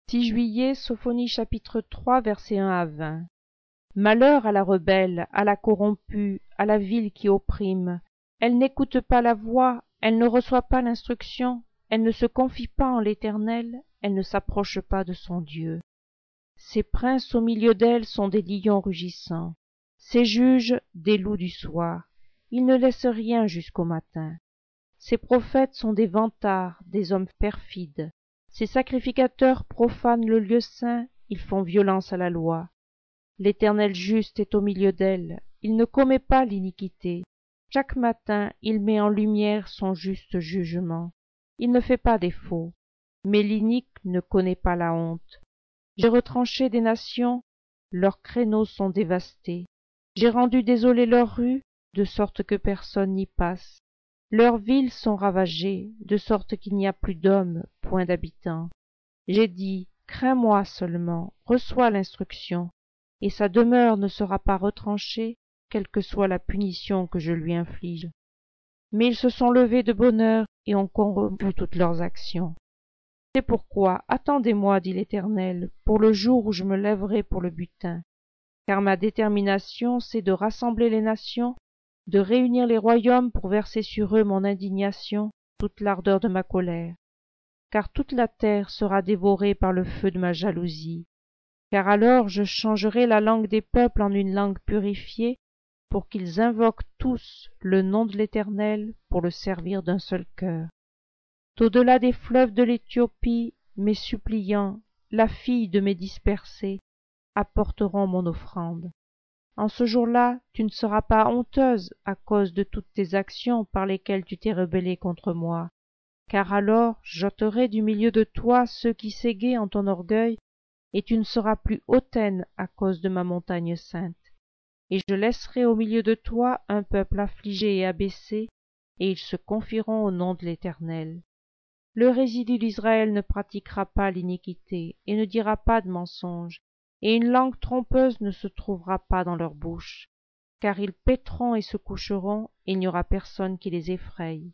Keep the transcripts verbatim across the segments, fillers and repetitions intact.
six juillet, Sophonie chapitre trois, versets un à vingt. Malheur à la rebelle, à la corrompue, à la ville qui opprime. Elle n'écoute pas la voix, elle ne reçoit pas l'instruction, elle ne se confie pas en l'Éternel, elle ne s'approche pas de son Dieu. Ses princes au milieu d'elle sont des lions rugissants, ses juges des loups du soir, ils ne laissent rien jusqu'au matin. Ses prophètes sont des vantards, des hommes perfides. Ses sacrificateurs profanent le lieu saint, ils font violence à la loi. L'Éternel juste est au milieu d'elle, il ne commet pas l'iniquité. Chaque matin il met en lumière son juste jugement. Il ne fait pas défaut, mais l'inique ne connaît pas la honte. J'ai retranché des nations, leurs créneaux sont dévastés. J'ai rendu désolées leurs rues, de sorte que personne n'y passe. Leurs villes sont ravagées, de sorte qu'il n'y a plus d'hommes, point d'habitants. J'ai dit, crains-moi seulement, reçois l'instruction, et sa demeure ne sera pas retranchée, quelle que soit la punition que je lui inflige. Mais ils se sont levés de bonne heure et ont corrompu toutes leurs actions. C'est pourquoi, attendez-moi, dit l'Éternel, pour le jour où je me lèverai pour le butin. Car ma détermination, c'est de rassembler les nations, de réunir les royaumes pour verser sur eux mon indignation, toute l'ardeur de ma colère. Car toute la terre sera dévorée par le feu de ma jalousie. Car alors je changerai la langue des peuples en une langue purifiée, pour qu'ils invoquent tous le nom de l'Éternel pour le servir d'un seul cœur. D'au-delà des fleuves de l'Éthiopie, mes suppliants, la fille de mes dispersés, apporteront mon offrande. En ce jour-là, tu ne seras pas honteuse à cause de toutes tes actions par lesquelles tu t'es rebellée contre moi, car alors j'ôterai du milieu de toi ceux qui s'égaient en ton orgueil, et tu ne seras plus hautaine à cause de ma montagne sainte. Et je laisserai au milieu de toi un peuple affligé et abaissé, et ils se confieront au nom de l'Éternel. Le résidu d'Israël ne pratiquera pas l'iniquité, et ne dira pas de mensonge, et une langue trompeuse ne se trouvera pas dans leur bouche, car ils paîtront et se coucheront, et il n'y aura personne qui les effraye.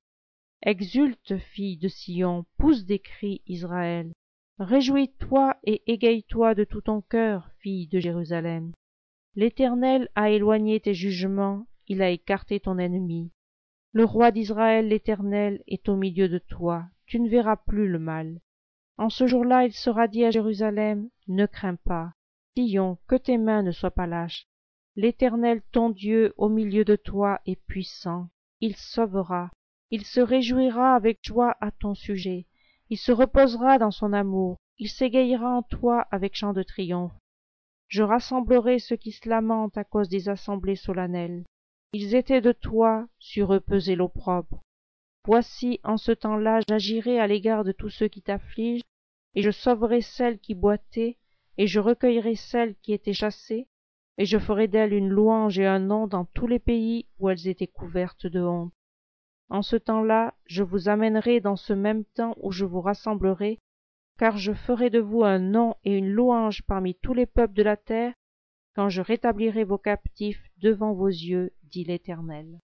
Exulte, fille de Sion, pousse des cris, Israël. Réjouis-toi et égaye-toi de tout ton cœur, fille de Jérusalem. L'Éternel a éloigné tes jugements, il a écarté ton ennemi. Le roi d'Israël, l'Éternel, est au milieu de toi, tu ne verras plus le mal. En ce jour-là, il sera dit à Jérusalem, ne crains pas. Sion, que tes mains ne soient pas lâches. L'Éternel, ton Dieu, au milieu de toi, est puissant. Il sauvera. Il se réjouira avec joie à ton sujet. Il se reposera dans son amour. Il s'égayera en toi avec chant de triomphe. Je rassemblerai ceux qui se lamentent à cause des assemblées solennelles. Ils étaient de toi, sur eux pesait l'opprobre. Voici, en ce temps-là, j'agirai à l'égard de tous ceux qui t'affligent, et je sauverai celles qui boitaient, et je recueillerai celles qui étaient chassées, et je ferai d'elles une louange et un nom dans tous les pays où elles étaient couvertes de honte. En ce temps-là, je vous amènerai dans ce même temps où je vous rassemblerai, car je ferai de vous un nom et une louange parmi tous les peuples de la terre, quand je rétablirai vos captifs devant vos yeux, dit l'Éternel.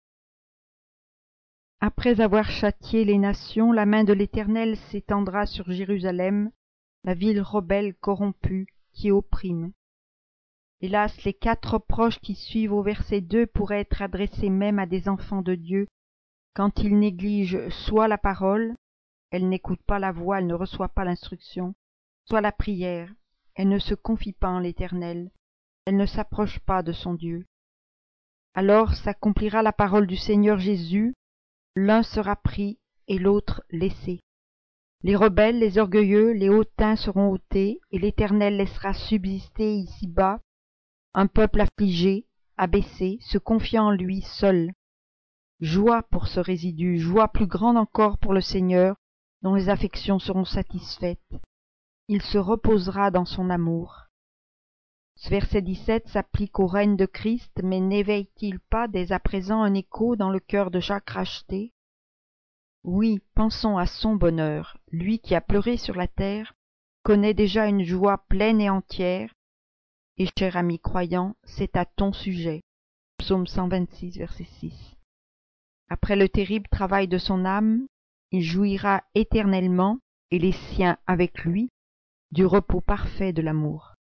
Après avoir châtié les nations, la main de l'Éternel s'étendra sur Jérusalem, la ville rebelle corrompue, qui opprime. Hélas, les quatre reproches qui suivent au verset deux pourraient être adressés même à des enfants de Dieu, quand ils négligent soit la parole, elle n'écoute pas la voix, elle ne reçoit pas l'instruction, soit la prière, elle ne se confie pas en l'Éternel, elle ne s'approche pas de son Dieu. Alors s'accomplira la parole du Seigneur Jésus, l'un sera pris et l'autre laissé. Les rebelles, les orgueilleux, les hautains seront ôtés, et l'Éternel laissera subsister ici-bas un peuple affligé, abaissé, se confiant en lui seul. Joie pour ce résidu, joie plus grande encore pour le Seigneur, dont les affections seront satisfaites. Il se reposera dans son amour. Ce verset dix-sept s'applique au règne de Christ, mais n'éveille-t-il pas dès à présent un écho dans le cœur de chaque racheté? Oui, pensons à son bonheur. Lui qui a pleuré sur la terre connaît déjà une joie pleine et entière. Et cher ami croyant, c'est à ton sujet. Psaume cent vingt-six, verset six. Après le terrible travail de son âme, il jouira éternellement, et les siens avec lui, du repos parfait de l'amour.